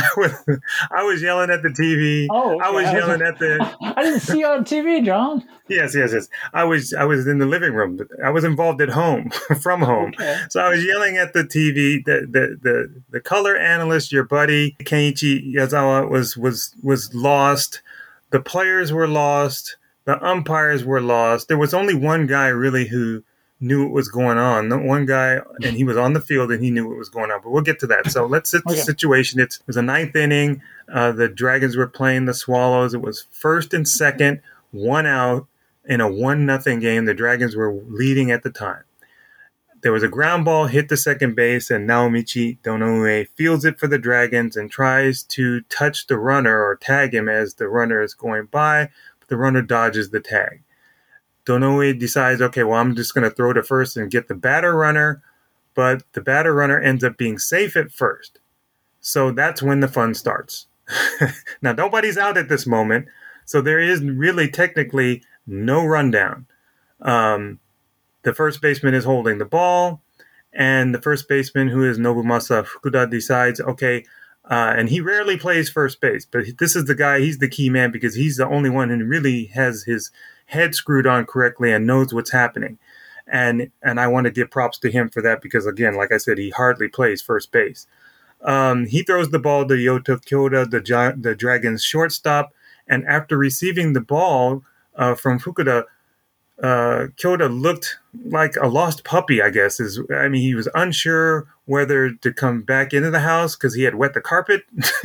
B: I was yelling at the TV.
C: Oh, okay.
B: I was yelling at the...
C: I didn't see you on TV, John.
B: Yes. I was in the living room. I was involved at home, from home.
C: Okay.
B: So I was yelling at the TV. The color analyst, your buddy Kenichi Yazawa, was lost. The players were lost. The umpires were lost. There was only one guy really who knew what was going on. One guy, and he was on the field and he knew what was going on. But we'll get to that. So let's set the situation. It was a ninth inning. The Dragons were playing the Swallows. It was first and second, 1 out. In a 1-0 game, the Dragons were leading at the time. There was a ground ball hit to second base, and Naomichi Donoue fields it for the Dragons and tries to touch the runner or tag him as the runner is going by, but the runner dodges the tag. Donoue decides, okay, well, I'm just going to throw to first and get the batter runner, but the batter runner ends up being safe at first. So that's when the fun starts. Now, nobody's out at this moment, so there is really technically no rundown. The first baseman is holding the ball, and the first baseman, who is Nobumasa Fukuda, decides, okay, and he rarely plays first base, but this is the guy, he's the key man because he's the only one who really has his head screwed on correctly and knows what's happening. And I want to give props to him for that because, again, like I said, he hardly plays first base. He throws the ball to Yota Kyoda, the Dragons' shortstop, and after receiving the ball from Fukuda, Kyoda looked like a lost puppy, I guess. He was unsure whether to come back into the house because he had wet the carpet.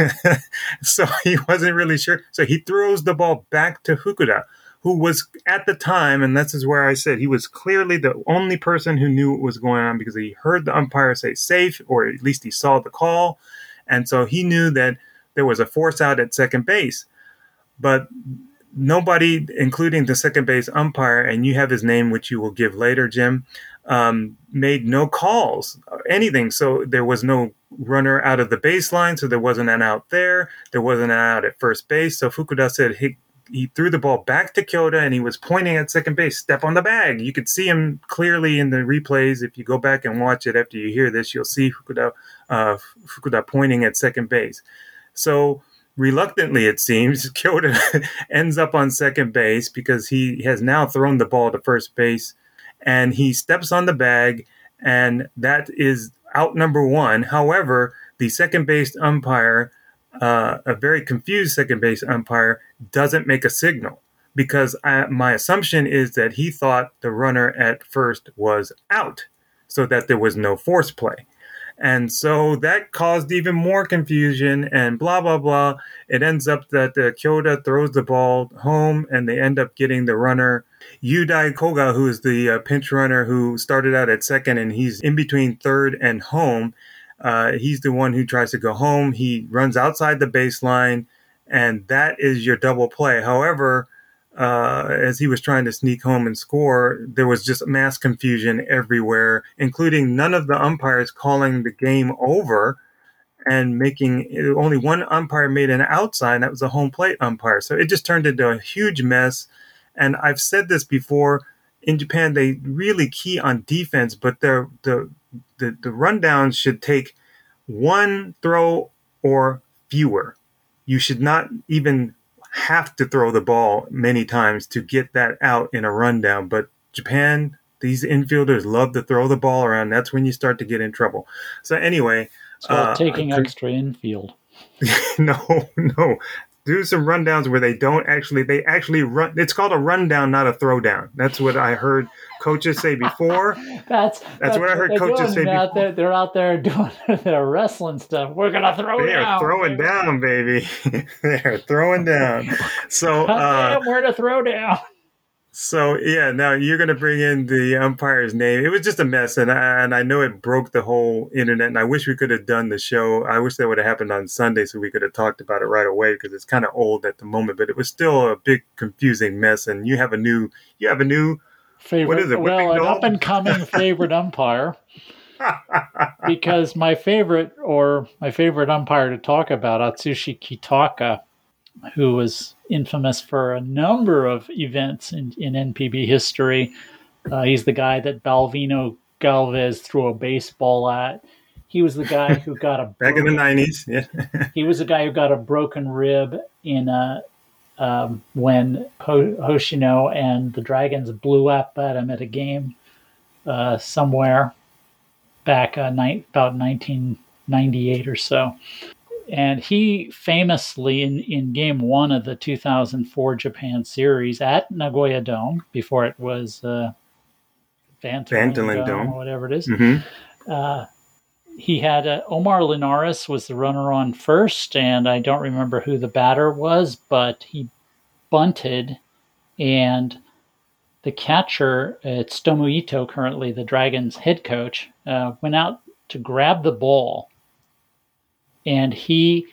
B: So he wasn't really sure. So he throws the ball back to Fukuda, who was at the time, and this is where I said he was clearly the only person who knew what was going on because he heard the umpire say safe, or at least he saw the call. And so he knew that there was a force out at second base. But nobody, including the second base umpire, and you have his name, which you will give later, Jim, made no calls, anything. So there was no runner out of the baseline, so there wasn't an out there. There wasn't an out at first base. So Fukuda said he threw the ball back to Kyoda, and he was pointing at second base, step on the bag. You could see him clearly in the replays. If you go back and watch it after you hear this, you'll see Fukuda pointing at second base. So reluctantly, it seems, Kyoda ends up on second base because he has now thrown the ball to first base, and he steps on the bag, and that is out number one. However, the second base umpire, a very confused second base umpire, doesn't make a signal because my assumption is that he thought the runner at first was out, so that there was no force play. And so that caused even more confusion and blah, blah, blah. It ends up that Kyoda throws the ball home, and they end up getting the runner, Yudai Koga, who is the pinch runner who started out at second, and he's in between third and home. He's the one who tries to go home. He runs outside the baseline, and that is your double play. However, as he was trying to sneak home and score, there was just mass confusion everywhere, including none of the umpires calling the game over and making only one umpire made an outside, and that was a home plate umpire. So it just turned into a huge mess. And I've said this before, in Japan, they really key on defense, but the rundowns should take one throw or fewer. You should not even have to throw the ball many times to get that out in a rundown. But Japan, these infielders love to throw the ball around. That's when you start to get in trouble. So anyway,
C: so taking extra infield.
B: No. Do some rundowns where they actually run. It's called a rundown, not a throwdown. That's what I heard coaches say before.
C: That's
B: what I heard coaches say before.
C: They're out there doing their wrestling stuff. We're gonna throw down.
B: They're throwing down, baby. They're throwing down. So
C: we're to throw down.
B: So, yeah, now you're going to bring in the umpire's name. It was just a mess, and I know it broke the whole internet, and I wish we could have done the show. I wish that would have happened on Sunday so we could have talked about it right away because it's kind of old at the moment, but it was still a big, confusing mess, and you have a new
C: favorite.
B: What is it?
C: Well, an up-and-coming favorite umpire. Because my favorite umpire to talk about, Atsushi Kitaka, who was infamous for a number of events in NPB history. He's the guy that Balvino Galvez threw a baseball at. He was the guy who got a
B: back in the 90s. Yeah,
C: he was the guy who got a broken rib in when Hoshino and the Dragons blew up at him at a game somewhere back about 1998 or so. And he famously, in Game 1 of the 2004 Japan series at Nagoya Dome, before it was Vantolin Dome, or whatever it is, he had Omar Linares was the runner on first, and I don't remember who the batter was, but he bunted, and the catcher, it's Tomu Ito, currently the Dragons head coach, went out to grab the ball. And he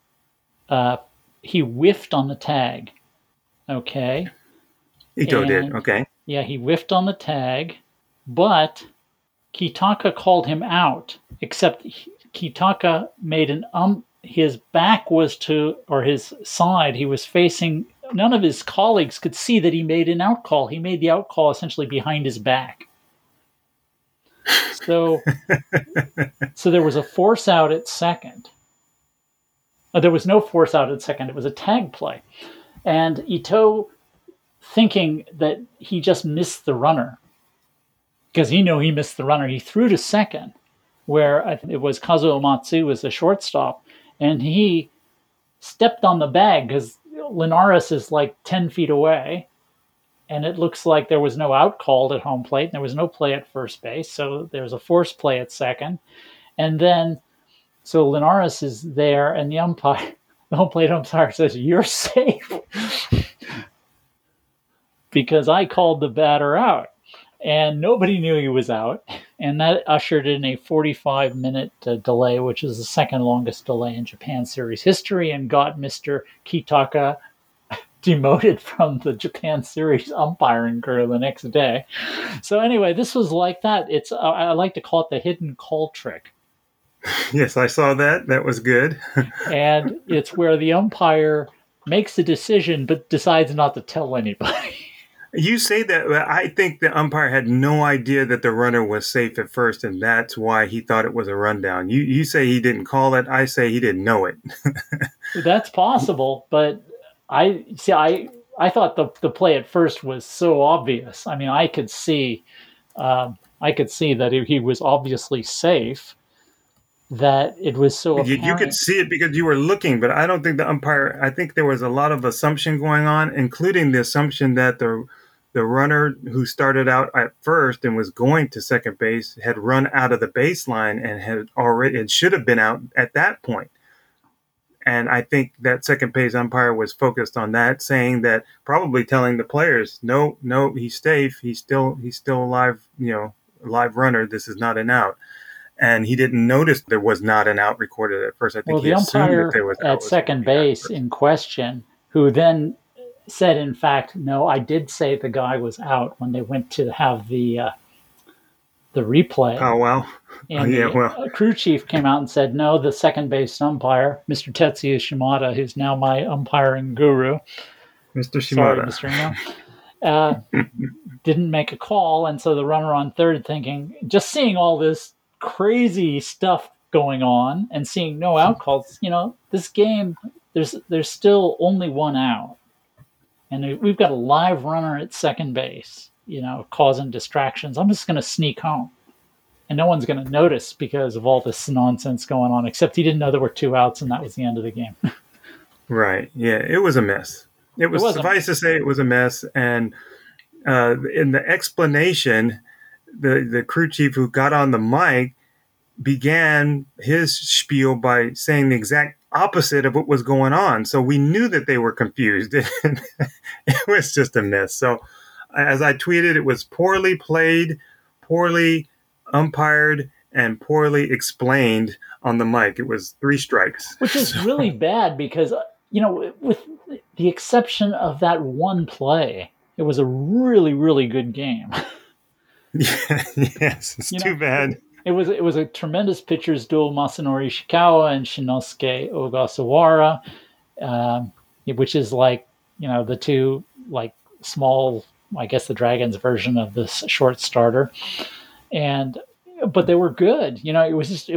C: whiffed on the tag. Okay.
B: Ito did. Okay.
C: Yeah, he whiffed on the tag, but Kitaka called him out. Except Kitaka made his back was to, or his side, he was facing. None of his colleagues could see that he made an out call. He made the out call essentially behind his back. So there was a force out at second. There was no force out at second. It was a tag play. And Ito, thinking that he just missed the runner, because he knew he missed the runner, he threw to second, where I think it was Kazuo Matsu was the shortstop, and he stepped on the bag because Linares is like 10 feet away, and it looks like there was no out called at home plate, and there was no play at first base, so there was a forced play at second. And then so Linares is there, and the home plate umpire says, "You're safe," because I called the batter out, and nobody knew he was out, and that ushered in a 45-minute delay, which is the second longest delay in Japan series history, and got Mr. Kitaka demoted from the Japan series umpiring career the next day. So anyway, this was like that. I like to call it the hidden call trick.
B: Yes, I saw that. That was good.
C: And it's where the umpire makes a decision but decides not to tell anybody.
B: You say that, but I think the umpire had no idea that the runner was safe at first, and that's why he thought it was a rundown. You say he didn't call it. I say he didn't know it.
C: That's possible, but I thought the play at first was so obvious. I mean, I could see that he was obviously safe. That it was so apparent.
B: You could see it because you were looking, but I don't think the umpire. I think there was a lot of assumption going on, including the assumption that the runner who started out at first and was going to second base had run out of the baseline and should have been out at that point. And I think that second base umpire was focused on that, saying that, probably telling the players, no, he's safe. He's still alive. Live runner. This is not an out. And he didn't notice there was not an out recorded at first. I think
C: the umpire at second base in question, who then said, in fact, no, I did say the guy was out when they went to have the replay.
B: Oh, well.
C: And the crew chief came out and said, no, the second base umpire, Mr. Tetsuya Shimada, who's now my umpiring guru.
B: Mr. Shimada.
C: Sorry, Mr. Eno. Didn't make a call. And so the runner on third thinking, just seeing all this crazy stuff going on and seeing no out calls, this game, there's still only one out. And we've got a live runner at second base, causing distractions. I'm just going to sneak home. And no one's going to notice because of all this nonsense going on, except he didn't know there were 2 outs, and that was the end of the game.
B: Right. Yeah, it was a mess. It was suffice to say it was a mess. And in the explanation, the crew chief who got on the mic began his spiel by saying the exact opposite of what was going on. So we knew that they were confused. It was just a mess. So as I tweeted, it was poorly played, poorly umpired, and poorly explained on the mic. It was 3 strikes.
C: Which is really bad because, with the exception of that one play, it was a really, really good game.
B: Yes, it's too bad.
C: It was a tremendous pitcher's duel, Masanori Ishikawa and Shinosuke Ogasawara, which is like, the two like small, I guess the Dragons version of this short starter. But they were good. It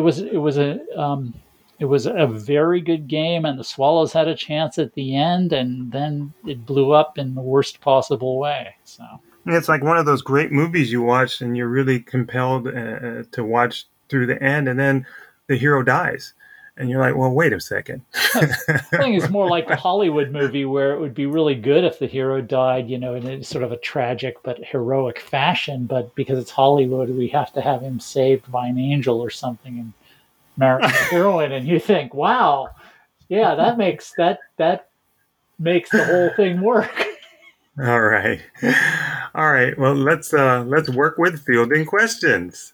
C: was a very good game, and the Swallows had a chance at the end, and then it blew up in the worst possible way. So
B: it's like one of those great movies you watch, and you're really compelled to watch through the end, and then the hero dies. And you're like, well, wait a second.
C: I think it's more like the Hollywood movie where it would be really good if the hero died, in a sort of a tragic but heroic fashion. But because it's Hollywood, we have to have him saved by an angel or something and marry a heroine. And you think, wow, yeah, that makes the whole thing work.
B: All right. Well, let's work with fielding questions.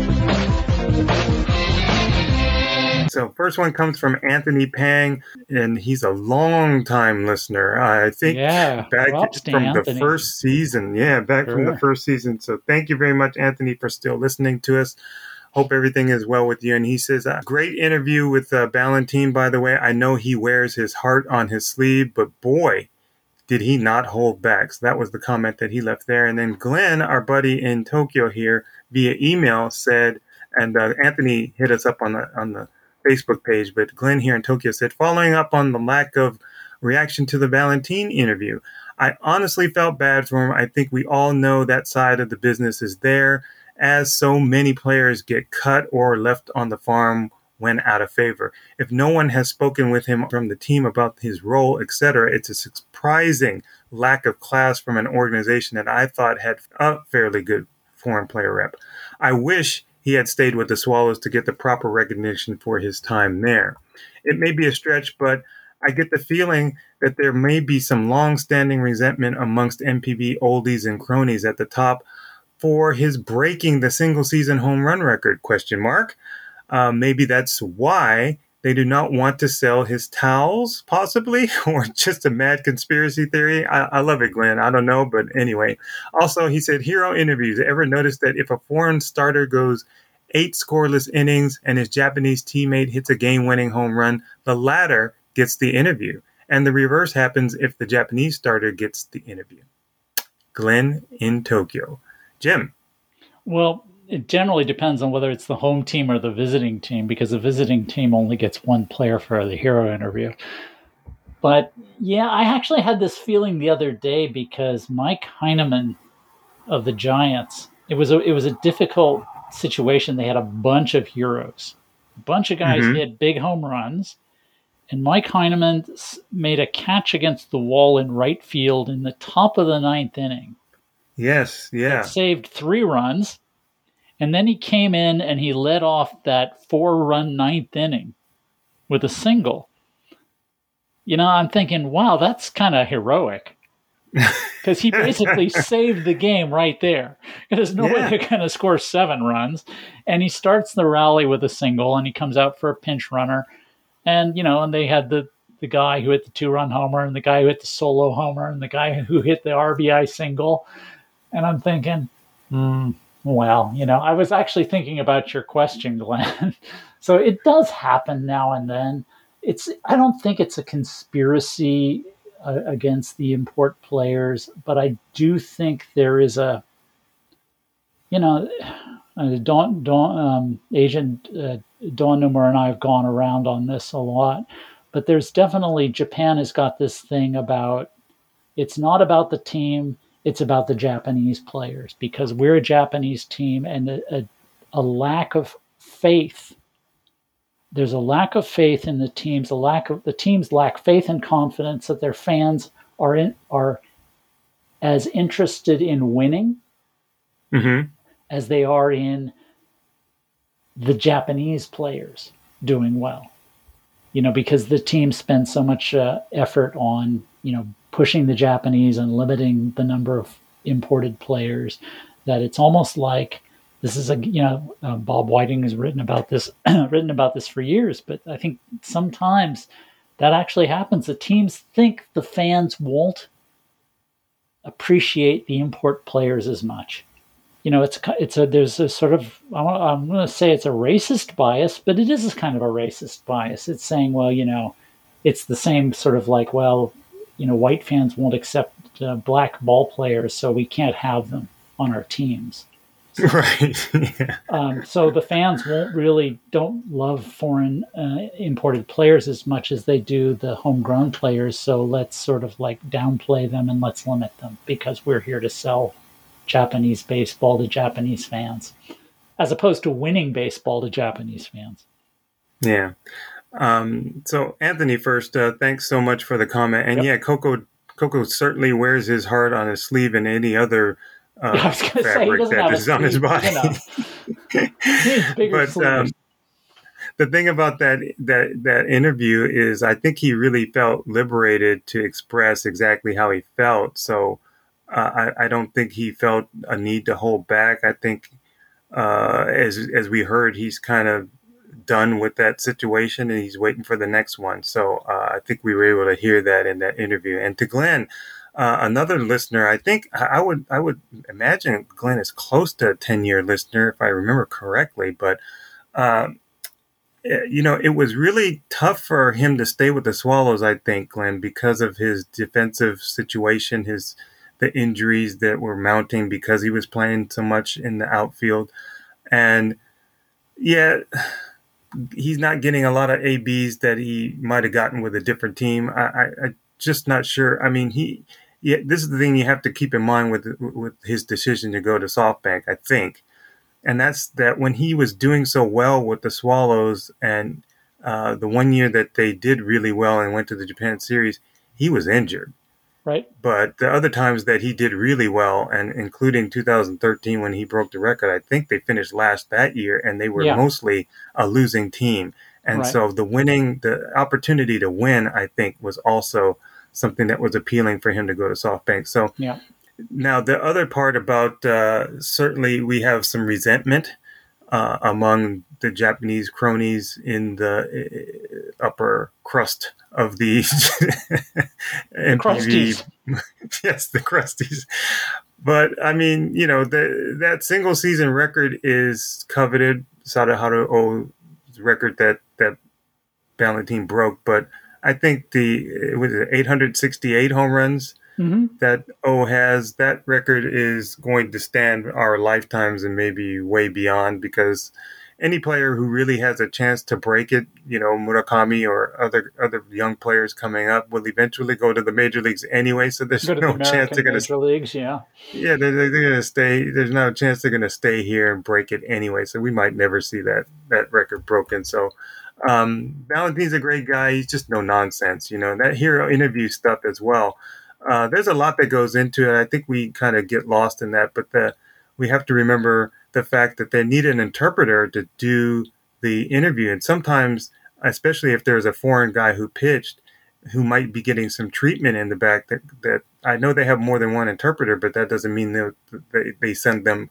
B: So first one comes from Anthony Pang, and he's a long-time listener. I think back from Anthony. The first season. Yeah, from the first season. So thank you very much, Anthony, for still listening to us. Hope everything is well with you. And he says, great interview with Ballantine, by the way. I know he wears his heart on his sleeve, but boy, did he not hold back. So that was the comment that he left there. And then Glenn, our buddy in Tokyo here, via email said, and Anthony hit us up on the Facebook page, but Glenn here in Tokyo said, following up on the lack of reaction to the Ballantine interview, I honestly felt bad for him. I think we all know that side of the business is there, as so many players get cut or left on the farm when out of favor. If no one has spoken with him from the team about his role, etc., it's a surprising lack of class from an organization that I thought had a fairly good foreign player rep. I wish he had stayed with the Swallows to get the proper recognition for his time there. It may be a stretch, but I get the feeling that there may be some long-standing resentment amongst MPB oldies and cronies at the top for his breaking the single-season home run record, ? Maybe that's why they do not want to sell his towels, possibly, or just a mad conspiracy theory. I love it, Glenn. I don't know, but anyway. Also, he said, hero interviews. Ever notice that if a foreign starter goes 8 scoreless innings and his Japanese teammate hits a game-winning home run, the latter gets the interview. And the reverse happens if the Japanese starter gets the interview. Glenn in Tokyo. Jim.
C: Well, it generally depends on whether it's the home team or the visiting team, because the visiting team only gets one player for the hero interview. But yeah, I actually had this feeling the other day because Mike Heineman of the Giants, it was a difficult situation. They had a bunch of heroes, a bunch of guys hit big home runs, and Mike Heineman made a catch against the wall in right field in the top of the 9th inning.
B: Yes, yeah.
C: It saved 3 runs. And then he came in and he led off that 4-run 9th inning with a single. I'm thinking, wow, that's kind of heroic. Because he basically saved the game right there. There's no way they're going to score 7 runs. And he starts the rally with a single, and he comes out for a pinch runner. And, and they had the the guy who hit the 2-run homer and the guy who hit the solo homer and the guy who hit the RBI single. And I'm thinking, well, I was actually thinking about your question, Glenn. So it does happen now and then. I don't think it's a conspiracy against the import players, but I do think there is a, Agent Dawn Newmer and I have gone around on this a lot, but there's definitely, Japan has got this thing about, it's not about the team, it's about the Japanese players, because we're a Japanese team, and a lack of faith. There's a lack of faith in the teams. The teams lack faith and confidence that their fans are as interested in winning as they are in the Japanese players doing well. Because the team spends so much effort on pushing the Japanese and limiting the number of imported players that it's almost like this is Bob Whiting has written about this for years, but I think sometimes that actually happens. The teams think the fans won't appreciate the import players as much. There's a sort of, I'm going to say it's a racist bias, but it is kind of a racist bias. It's saying, well, it's the same sort of like, well, white fans won't accept black ball players, so we can't have them on our teams.
B: Right. Yeah.
C: So the fans don't love foreign imported players as much as they do the homegrown players. So let's sort of like downplay them and let's limit them, because we're here to sell Japanese baseball to Japanese fans, as opposed to winning baseball to Japanese fans.
B: Yeah. So Anthony, first, thanks so much for the comment. And yeah, Coco certainly wears his heart on his sleeve and any other fabric that is on his body. But the thing about that interview is, I think he really felt liberated to express exactly how he felt. So I don't think he felt a need to hold back. I think, as we heard, he's kind of done with that situation and he's waiting for the next one. So I think we were able to hear that in that interview. And to Glenn, another listener, I think I would imagine Glenn is close to a 10-year listener, if I remember correctly. But, it was really tough for him to stay with the Swallows, I think, Glenn, because of his defensive situation, the injuries that were mounting because he was playing so much in the outfield. And yeah, he's not getting a lot of ABs that he might have gotten with a different team. I just not sure. I mean, this is the thing you have to keep in mind with his decision to go to SoftBank, I think. And that's that when he was doing so well with the Swallows and the one year that they did really well and went to the Japan Series, he was injured.
C: Right.
B: But the other times that he did really well, and including 2013 when he broke the record, I think they finished last that year, and they were mostly a losing team. And so the opportunity to win, I think, was also something that was appealing for him to go to SoftBank. So now the other part about certainly we have some resentment among the Japanese cronies in the upper crust of the MPB. Yes, the crusties. But I mean, that single season record is coveted. Sadaharu Oh's record that Ballantine broke, but I think it was 868 home runs that O has. That record is going to stand our lifetimes and maybe way beyond, because any player who really has a chance to break it, Murakami or other young players coming up, will eventually go to the major leagues anyway. So there's no chance they're going to
C: major leagues. Yeah,
B: they're going to stay. There's no chance they're going to stay here and break it anyway. So we might never see that record broken. So Valentine's a great guy. He's just no nonsense. That hero interview stuff as well. There's a lot that goes into it. I think we kind of get lost in that, but we have to remember the fact that they need an interpreter to do the interview. And sometimes, especially if there's a foreign guy who pitched, who might be getting some treatment in the back, that I know they have more than one interpreter, but that doesn't mean they send them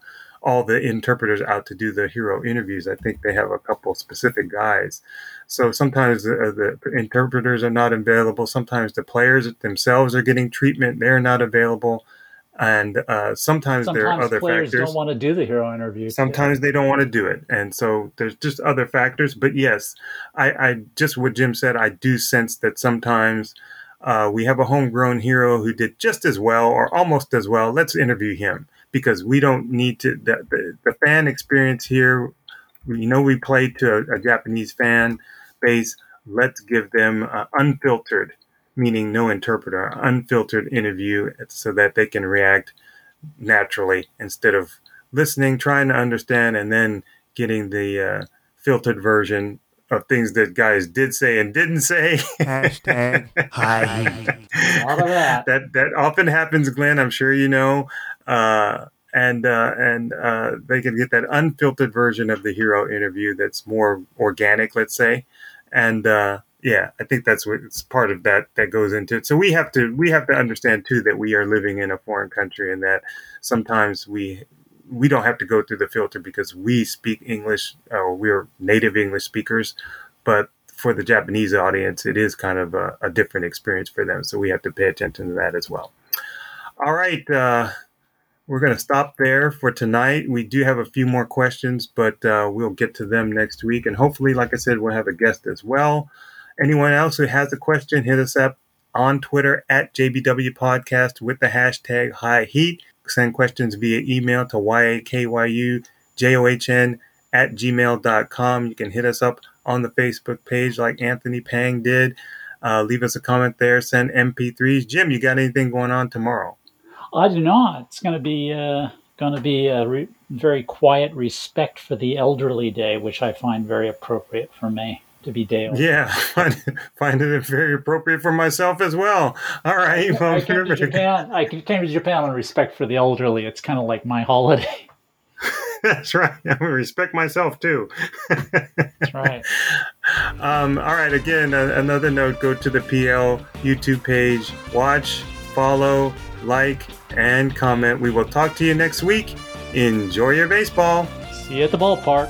B: all the interpreters out to do the hero interviews. I think they have a couple specific guys. So sometimes the interpreters are not available. Sometimes the players themselves are getting treatment. They're not available. And sometimes there are other
C: players
B: factors.
C: Don't want to do the hero interview.
B: Sometimes they don't want to do it. And so there's just other factors. But yes, I just what Jim said, I do sense that sometimes we have a homegrown hero who did just as well or almost as well. Let's interview him because we don't need to. The fan experience here, we play to a Japanese fan base. Let's give them unfiltered, meaning no interpreter, unfiltered interview so that they can react naturally instead of listening, trying to understand, and then getting the filtered version of things that guys did say and didn't say.
E: Hashtag high heat.
C: A lot of that.
B: That often happens, Glenn. I'm sure you know. And they can get that unfiltered version of the hero interview that's more organic, let's say. And yeah, I think that's what it's part of that goes into it. So we have to understand too that we are living in a foreign country and that sometimes we don't have to go through the filter because we speak English or we're native English speakers. But for the Japanese audience, it is kind of a different experience for them. So we have to pay attention to that as well. All right. We're going to stop there for tonight. We do have a few more questions, but we'll get to them next week. And hopefully, like I said, we'll have a guest as well. Anyone else who has a question, hit us up on Twitter at JBW Podcast with the hashtag High Heat. Send questions via email to yakyujohn@gmail.com. You can hit us up on the Facebook page like Anthony Pang did. Leave us a comment there. Send MP3s. Jim, you got anything going on tomorrow?
C: I do not. It's going to be a very quiet respect for the elderly day, which I find very appropriate for me to be day old.
B: Yeah, find it very appropriate for myself as well. All right.
C: I came to Japan on respect for the elderly. It's kind of like my holiday.
B: That's right. I respect myself too.
C: That's right.
B: All right. Again, another note, go to the PL YouTube page, watch, follow, like, and comment. We will talk to you next week. Enjoy your baseball.
C: See you at the ballpark.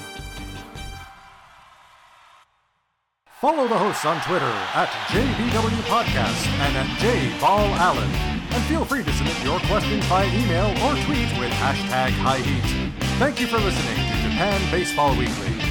A: Follow the hosts on Twitter at JBW Podcast and at JBallAllen. And feel free to submit your questions by email or tweet with hashtag High Heat. Thank you for listening to Japan Baseball Weekly.